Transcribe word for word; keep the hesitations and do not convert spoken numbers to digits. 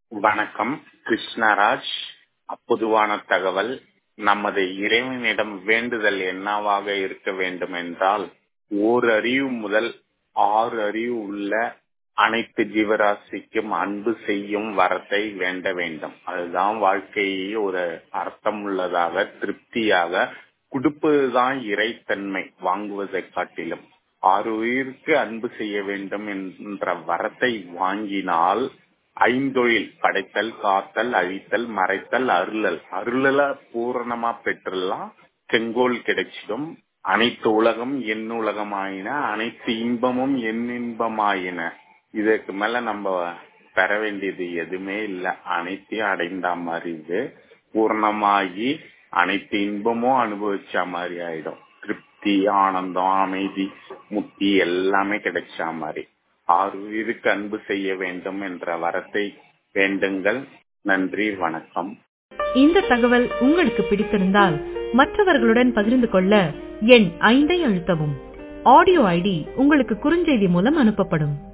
வணக்கம். கிருஷ்ணராஜ். பொதுவான தகவல். நமது இறைவனிடம் வேண்டுதல் என்னவாக இருக்க வேண்டும் என்றால், ஓர் அறிவு முதல் ஆறு அறிவு உள்ள அனைத்து ஜீவராசிக்கும் அன்பு செய்யும் வரத்தை வேண்ட வேண்டும். அதுதான் வாழ்க்கையை ஒரு அர்த்தம் உள்ளதாக, திருப்தியாக கொடுப்பதுதான் இறைத்தன்மை, வாங்குவதை காட்டிலும். ஆறு உயிருக்கு அன்பு செய்ய வேண்டும் என்ற வரத்தை வாங்கினால், ஐந்தொழில் படைத்தல், காத்தல், அழித்தல், மறைத்தல், அருளல் அருளல பூரணமா பெற்றலாம். செங்கோல் கிடைச்சிடும். அனைத்து உலகம் என் உலகமாயின, அனைத்து இன்பமும் என் இன்பமாயின. இதற்கு மேல நம்ம பெற வேண்டியது எதுவுமே இல்லை. அனைத்தையும் அடைந்த மாதிரி இது பூர்ணமாகி அனைத்து இன்பமும் அனுபவிச்ச மாதிரி ஆயிடும். திருப்தி, ஆனந்தம், அமைதி, முக்தி எல்லாமே கிடைச்ச மாதிரி. ஆறு உயிருக்கு அன்பு செய்ய வேண்டும் என்ற வரத்தை வேண்டுங்கள். நன்றி, வணக்கம். இந்த தகவல் உங்களுக்கு பிடித்திருந்தால் மற்றவர்களுடன் பகிர்ந்து கொள்ள எண் ஐந்தை அழுத்தவும். ஆடியோ ஐடி உங்களுக்கு குறுஞ்செய்தி மூலம் அனுப்பப்படும்.